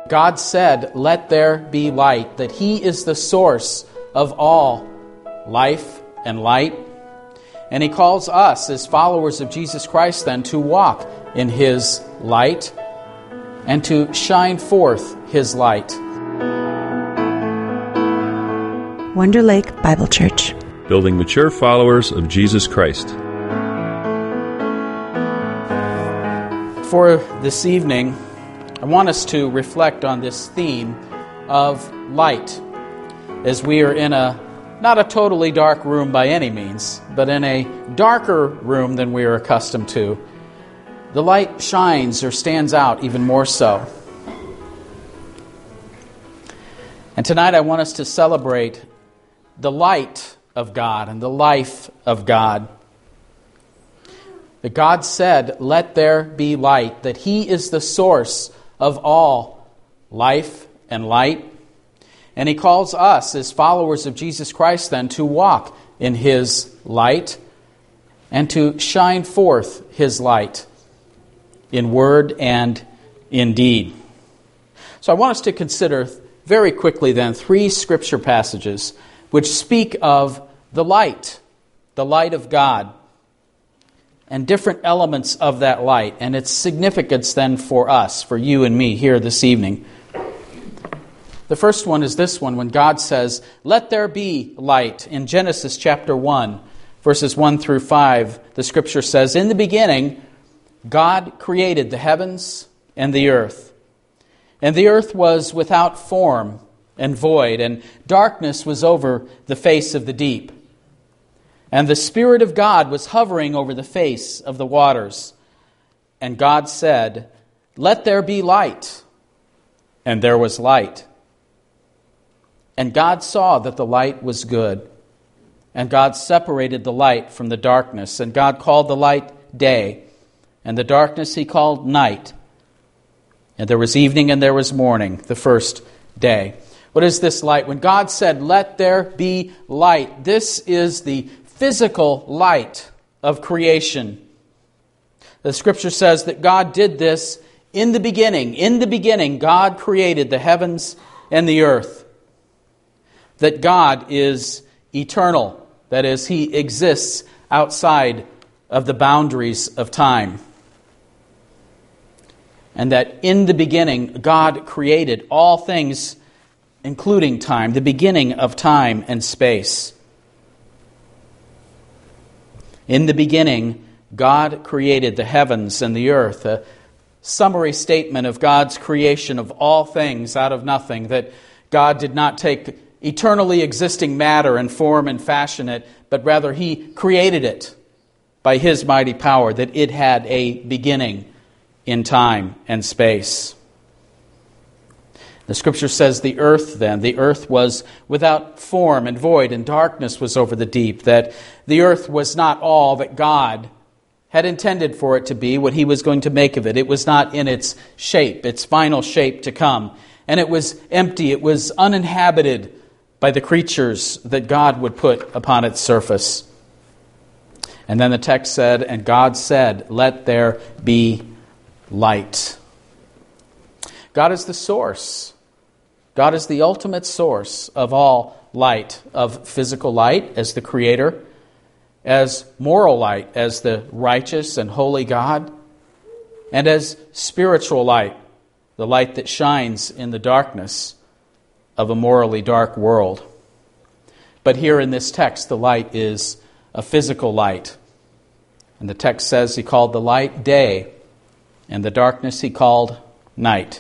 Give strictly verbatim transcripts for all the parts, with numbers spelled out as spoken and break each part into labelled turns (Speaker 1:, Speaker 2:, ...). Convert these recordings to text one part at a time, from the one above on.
Speaker 1: God said, "Let there be light," that He is the source of all life and light. And He calls us, as followers of Jesus Christ, then, to walk in His light and to shine forth His light.
Speaker 2: Wonder Lake Bible Church.
Speaker 3: Building mature followers of Jesus Christ.
Speaker 1: For this evening, I want us to reflect on this theme of light, as we are in a, not a totally dark room by any means, but in a darker room than we are accustomed to. The light shines or stands out even more so. And tonight I want us to celebrate the light of God and the life of God. That God said, "Let there be light," that He is the source of all life and light. And He calls us, as followers of Jesus Christ, then, to walk in His light and to shine forth His light in word and in deed. So I want us to consider very quickly, then, three scripture passages which speak of the light, the light of God, and different elements of that light, and its significance then for us, for you and me here this evening. The first one is this one, when God says, "Let there be light." In Genesis chapter one, verses one through five, the Scripture says, "In the beginning, God created the heavens and the earth. And the earth was without form and void, and darkness was over the face of the deep. And the Spirit of God was hovering over the face of the waters. And God said, 'Let there be light.' And there was light. And God saw that the light was good. And God separated the light from the darkness. And God called the light day, and the darkness He called night. And there was evening and there was morning, the first day." What is this light? When God said, "Let there be light," this is the physical light of creation. The Scripture says that God did this in the beginning. In the beginning, God created the heavens and the earth. That God is eternal. That is, He exists outside of the boundaries of time. And that in the beginning, God created all things, including time, the beginning of time and space. In the beginning, God created the heavens and the earth, a summary statement of God's creation of all things out of nothing, that God did not take eternally existing matter and form and fashion it, but rather He created it by His mighty power, that it had a beginning in time and space. The Scripture says the earth then, the earth was without form and void, and darkness was over the deep, that the earth was not all that God had intended for it to be, what He was going to make of it. It was not in its shape, its final shape to come. And it was empty, it was uninhabited by the creatures that God would put upon its surface. And then the text said, "And God said, 'Let there be light.'" God is the source. God is the ultimate source of all light, of physical light as the Creator, as moral light as the righteous and holy God, and as spiritual light, the light that shines in the darkness of a morally dark world. But here in this text, the light is a physical light. And the text says He called the light day, and the darkness He called night.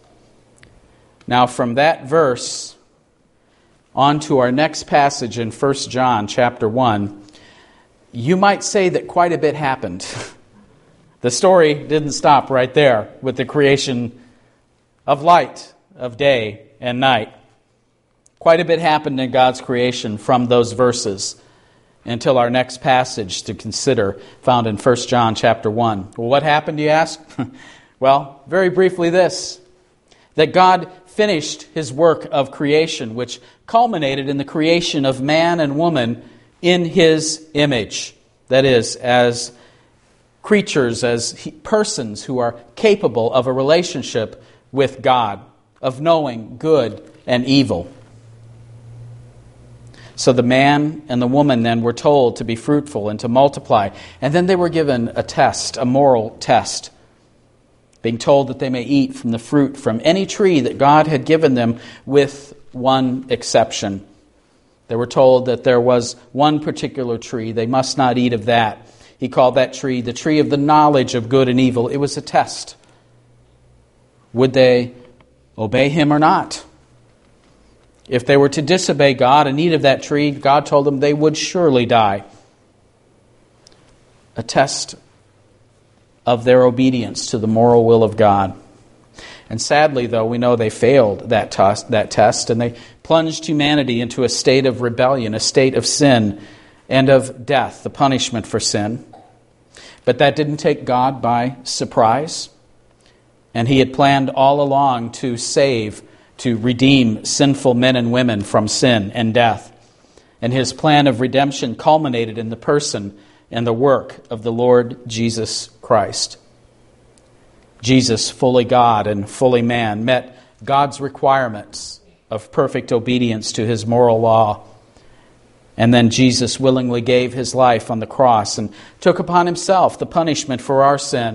Speaker 1: Now from that verse on to our next passage in First John chapter one, you might say that quite a bit happened. The story didn't stop right there with the creation of light, of day and night. Quite a bit happened in God's creation from those verses until our next passage to consider, found in First John chapter one. Well, what happened, you ask? Well, very briefly this, that God finished His work of creation, which culminated in the creation of man and woman in His image. That is, as creatures, as he, persons who are capable of a relationship with God, of knowing good and evil. So the man and the woman then were told to be fruitful and to multiply. And then they were given a test, a moral test, being told that they may eat from the fruit from any tree that God had given them, with one exception. They were told that there was one particular tree. They must not eat of that. He called that tree the tree of the knowledge of good and evil. It was a test. Would they obey him or not? If they were to disobey God and eat of that tree, God told them they would surely die. A test of their obedience to the moral will of God. And sadly, though, we know they failed that test, that test, and they plunged humanity into a state of rebellion, a state of sin and of death, the punishment for sin. But that didn't take God by surprise. And he had planned all along to save, to redeem sinful men and women from sin and death. And his plan of redemption culminated in the person and the work of the Lord Jesus Christ. Jesus, fully God and fully man, met God's requirements of perfect obedience to his moral law. And then Jesus willingly gave his life on the cross and took upon himself the punishment for our sin.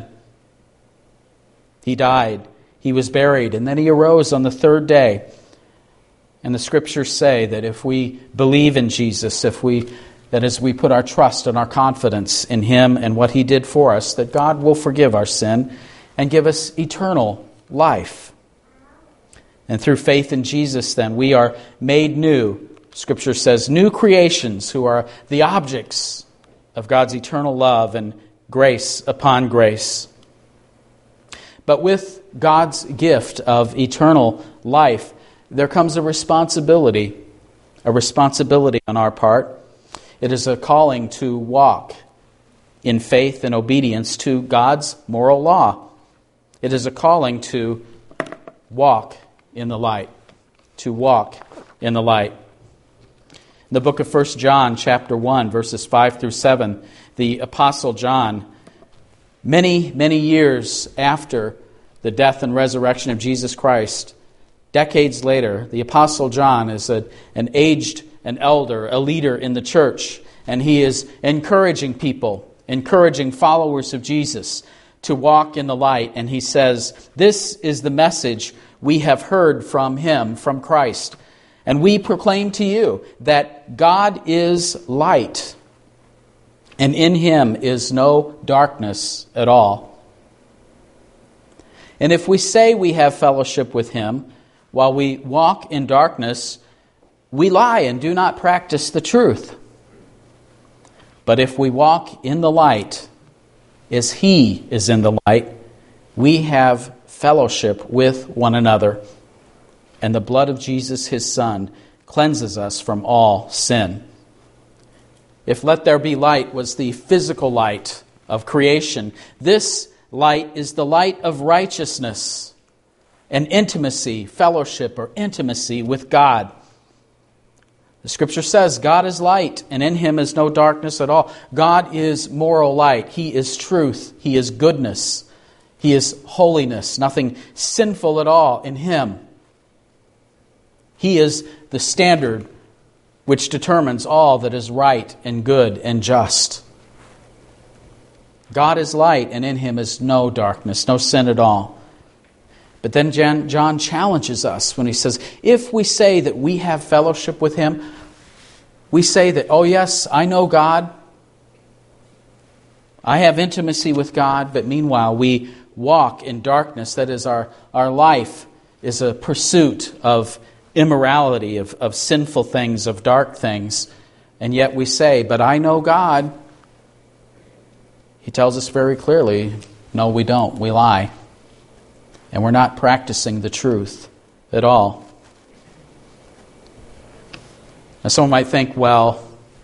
Speaker 1: He died, he was buried, and then he arose on the third day. And the Scriptures say that if we believe in Jesus, if we that as we put our trust and our confidence in him and what he did for us, that God will forgive our sin and give us eternal life. And through faith in Jesus, then, we are made new. Scripture says, new creations who are the objects of God's eternal love and grace upon grace. But with God's gift of eternal life, there comes a responsibility, a responsibility on our part. It is a calling to walk in faith and obedience to God's moral law. It is a calling to walk in the light, to walk in the light. In the book of First John, chapter one, verses five through seven, the Apostle John, many, many years after the death and resurrection of Jesus Christ, decades later, the Apostle John is a, an aged an elder, a leader in the church, and he is encouraging people, encouraging followers of Jesus to walk in the light. And he says, this is the message we have heard from him, from Christ. And we proclaim to you that God is light, and in him is no darkness at all. And if we say we have fellowship with him while we walk in darkness, we lie and do not practice the truth. But if we walk in the light, as he is in the light, we have fellowship with one another. And the blood of Jesus, his Son, cleanses us from all sin. If let there be light was the physical light of creation, this light is the light of righteousness and intimacy, fellowship or intimacy with God. The Scripture says God is light, and in him is no darkness at all. God is moral light. He is truth. He is goodness. He is holiness. Nothing sinful at all in him. He is the standard which determines all that is right and good and just. God is light, and in him is no darkness, no sin at all. But then John challenges us when he says, if we say that we have fellowship with him, we say that, oh yes, I know God, I have intimacy with God, but meanwhile we walk in darkness. That is, our, our life is a pursuit of immorality, of, of sinful things, of dark things. And yet we say, but I know God. He tells us very clearly, no, we don't. We lie. And we're not practicing the truth at all. Now, someone might think, well,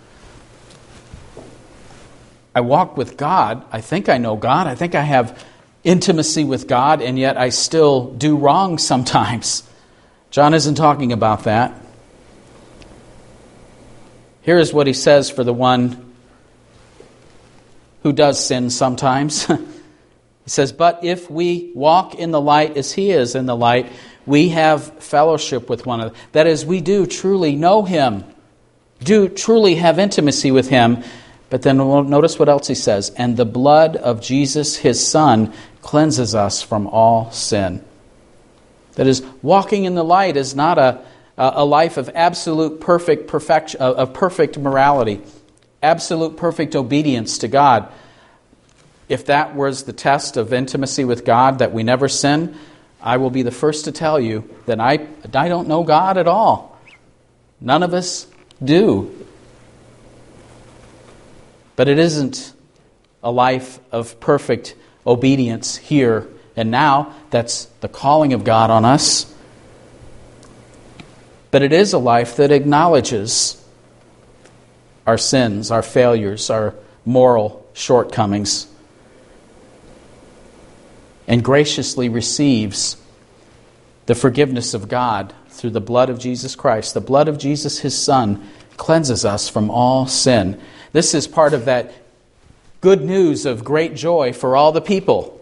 Speaker 1: I walk with God. I think I know God. I think I have intimacy with God, and yet I still do wrong sometimes. John isn't talking about that. Here is what he says for the one who does sin sometimes. He says, but if we walk in the light as He is in the light, we have fellowship with one another. That is, we do truly know Him, do truly have intimacy with Him. But then notice what else he says. And the blood of Jesus, His Son, cleanses us from all sin. That is, walking in the light is not a, a life of absolute perfect perfection, of perfect morality, absolute perfect obedience to God. If that was the test of intimacy with God, that we never sin, I will be the first to tell you that I, I don't know God at all. None of us do. But it isn't a life of perfect obedience here and now. That's the calling of God on us. But it is a life that acknowledges our sins, our failures, our moral shortcomings, and graciously receives the forgiveness of God through the blood of Jesus Christ. The blood of Jesus, His Son, cleanses us from all sin. This is part of that good news of great joy for all the people,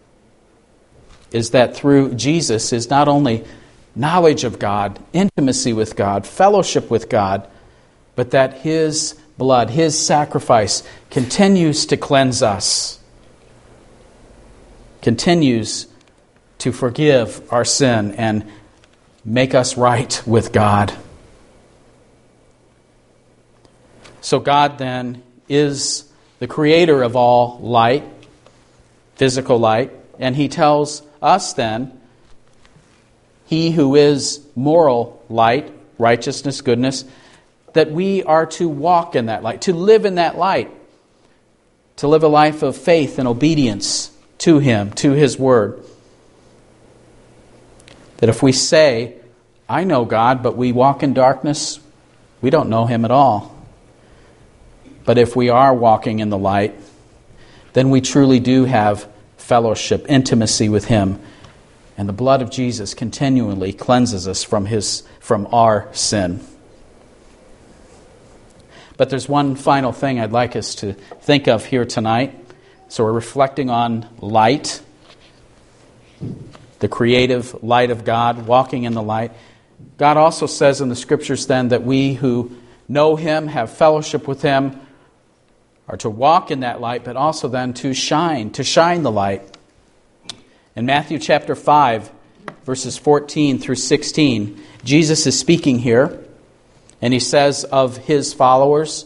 Speaker 1: is that through Jesus is not only knowledge of God, intimacy with God, fellowship with God, but that His blood, His sacrifice continues to cleanse us, continues to forgive our sin and make us right with God. So God then is the creator of all light, physical light, and He tells us then, He who is moral light, righteousness, goodness, that we are to walk in that light, to live in that light, to live a life of faith and obedience to Him, to His Word. That if we say, I know God, but we walk in darkness, we don't know Him at all. But if we are walking in the light, then we truly do have fellowship, intimacy with Him. And the blood of Jesus continually cleanses us from his, from our sin. But there's one final thing I'd like us to think of here tonight. So we're reflecting on light, the creative light of God, walking in the light. God also says in the Scriptures then that we who know Him, have fellowship with Him, are to walk in that light, but also then to shine, to shine the light. In Matthew chapter five, verses fourteen through sixteen, Jesus is speaking here, and He says of His followers,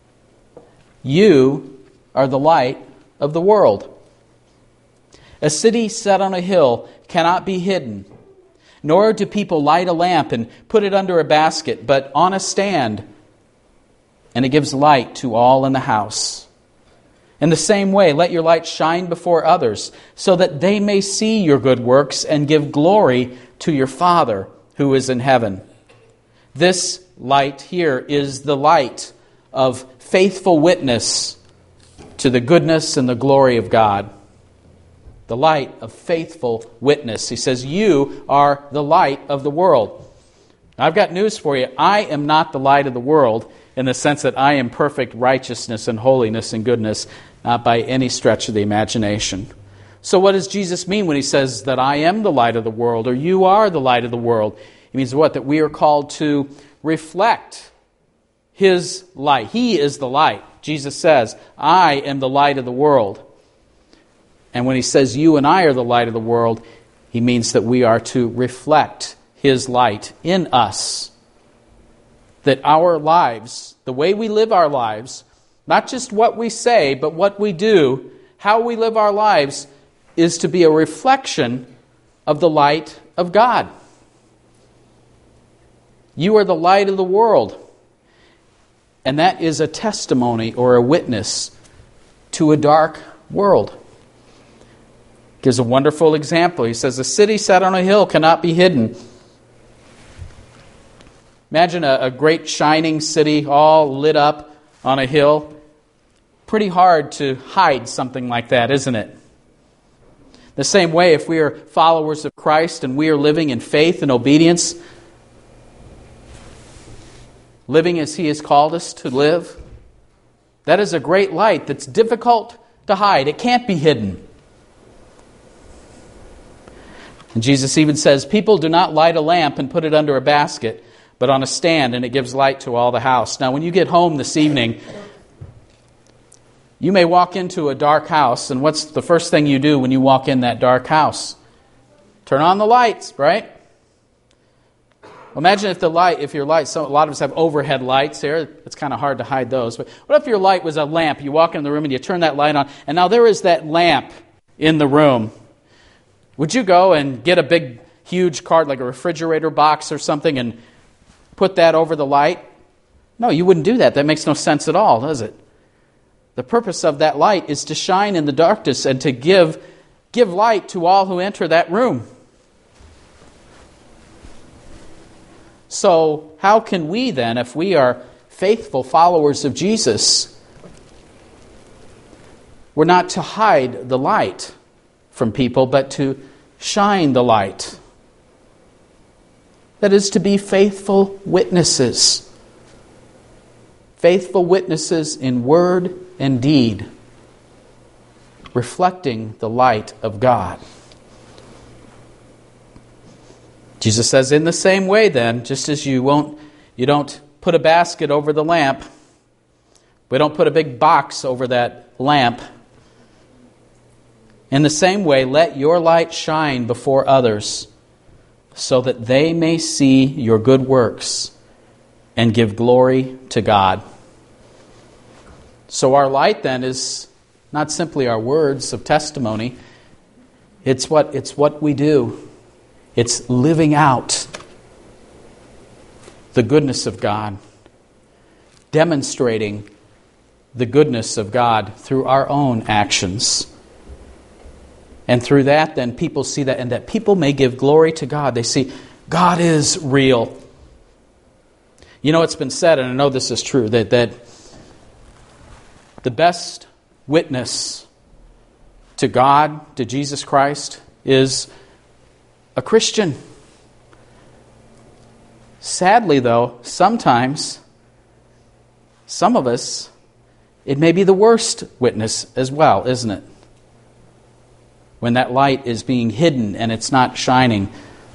Speaker 1: you are the light of the world. A city set on a hill cannot be hidden, nor do people light a lamp and put it under a basket, but on a stand, and it gives light to all in the house. In the same way, let your light shine before others, so that they may see your good works and give glory to your Father who is in heaven. This light here is the light of faithful witness to the goodness and the glory of God. The light of faithful witness. He says, you are the light of the world. I've got news for you. I am not the light of the world in the sense that I am perfect righteousness and holiness and goodness, not by any stretch of the imagination. So what does Jesus mean when He says that I am the light of the world, or you are the light of the world? He means what? That we are called to reflect His light. He is the light. Jesus says, I am the light of the world. And when He says you and I are the light of the world, He means that we are to reflect His light in us. That our lives, the way we live our lives, not just what we say, but what we do, how we live our lives, is to be a reflection of the light of God. You are the light of the world. And that is a testimony or a witness to a dark world. Gives a wonderful example. He says, a city set on a hill cannot be hidden. Imagine a, a great shining city all lit up on a hill. Pretty hard to hide something like that, isn't it? The same way, if we are followers of Christ and we are living in faith and obedience, living as He has called us to live, that is a great light that's difficult to hide. It can't be hidden. And Jesus even says, people do not light a lamp and put it under a basket, but on a stand, and it gives light to all the house. Now, when you get home this evening, you may walk into a dark house, and what's the first thing you do when you walk in that dark house? Turn on the lights, right? Well, imagine if the light, if your light, so a lot of us have overhead lights here. It's kind of hard to hide those. But what if your light was a lamp? You walk in the room and you turn that light on, and now there is that lamp in the room. Would you go and get a big, huge card, like a refrigerator box or something, and put that over the light? No, you wouldn't do that. That makes no sense at all, does it? The purpose of that light is to shine in the darkness and to give, give light to all who enter that room. So how can we then, if we are faithful followers of Jesus, we're not to hide the light from people, but to shine the light. That is to be faithful witnesses. Faithful witnesses in word and deed, reflecting the light of God. Jesus says, in the same way then, just as you won't, you don't put a basket over the lamp, we don't put a big box over that lamp. In the same way, let your light shine before others, so that they may see your good works and give glory to God. So our light then is not simply our words of testimony. It's what, it's what we do. It's living out the goodness of God, demonstrating the goodness of God through our own actions. And through that, then people see that, and that people may give glory to God. They see God is real. You know, it's been said, and I know this is true, that, that the best witness to God, to Jesus Christ, is a Christian. Sadly, though, sometimes, some of us, it may be the worst witness as well, isn't it? When that light is being hidden and it's not shining.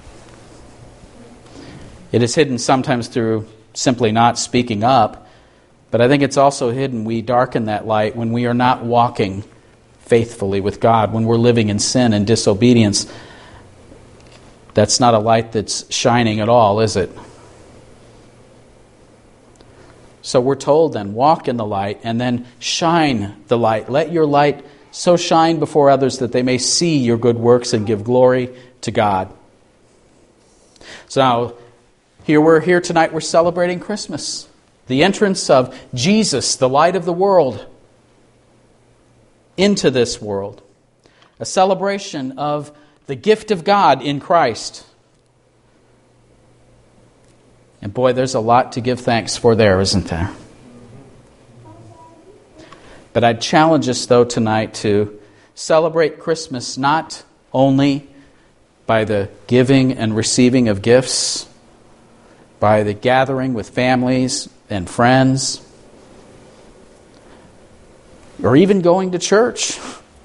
Speaker 1: It is hidden sometimes through simply not speaking up, but I think it's also hidden. We darken that light when we are not walking faithfully with God, when we're living in sin and disobedience. That's not a light that's shining at all, is it? So we're told then, walk in the light and then shine the light. Let your light so shine before others that they may see your good works and give glory to God. So now, here we're here tonight, we're celebrating Christmas. The entrance of Jesus, the light of the world, into this world. A celebration of the gift of God in Christ. And boy, there's a lot to give thanks for there, isn't there? But I'd challenge us, though, tonight to celebrate Christmas not only by the giving and receiving of gifts, by the gathering with families and friends, or even going to church.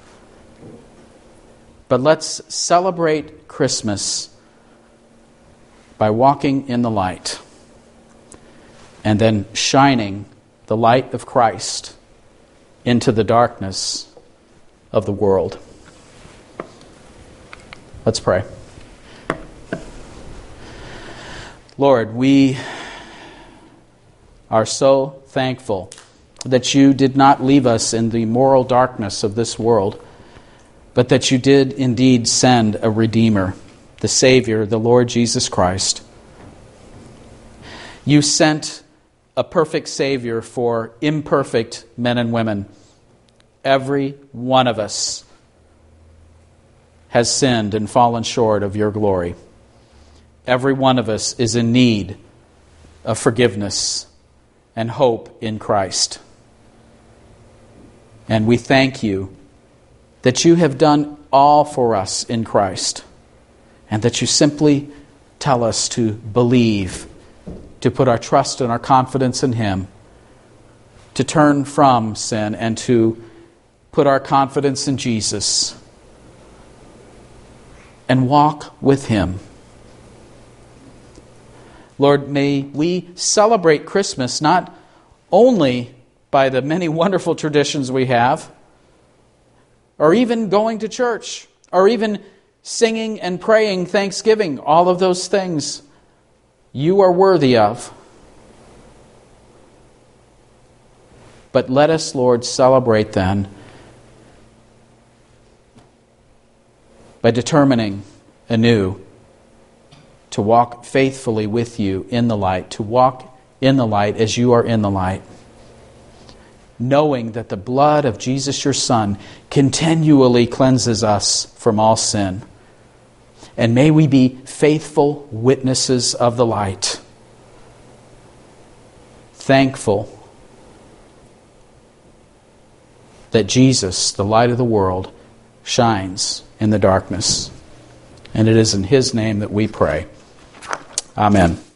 Speaker 1: But let's celebrate Christmas by walking in the light and then shining the light of Christ into the darkness of the world. Let's pray. Lord, we are so thankful that you did not leave us in the moral darkness of this world, but that you did indeed send a Redeemer, the Savior, the Lord Jesus Christ. You sent a perfect Savior for imperfect men and women. Every one of us has sinned and fallen short of your glory. Every one of us is in need of forgiveness and hope in Christ. And we thank you that you have done all for us in Christ, and that you simply tell us to believe, to put our trust and our confidence in Him, to turn from sin and to put our confidence in Jesus. and walk with Him. Lord, may we celebrate Christmas not only by the many wonderful traditions we have, or even going to church, or even singing and praying Thanksgiving, all of those things you are worthy of. But let us, Lord, celebrate then by determining anew to walk faithfully with you in the light, to walk in the light as you are in the light, knowing that the blood of Jesus your Son continually cleanses us from all sin. And may we be faithful witnesses of the light, thankful that Jesus, the light of the world, shines in the darkness. And it is in His name that we pray. Amen.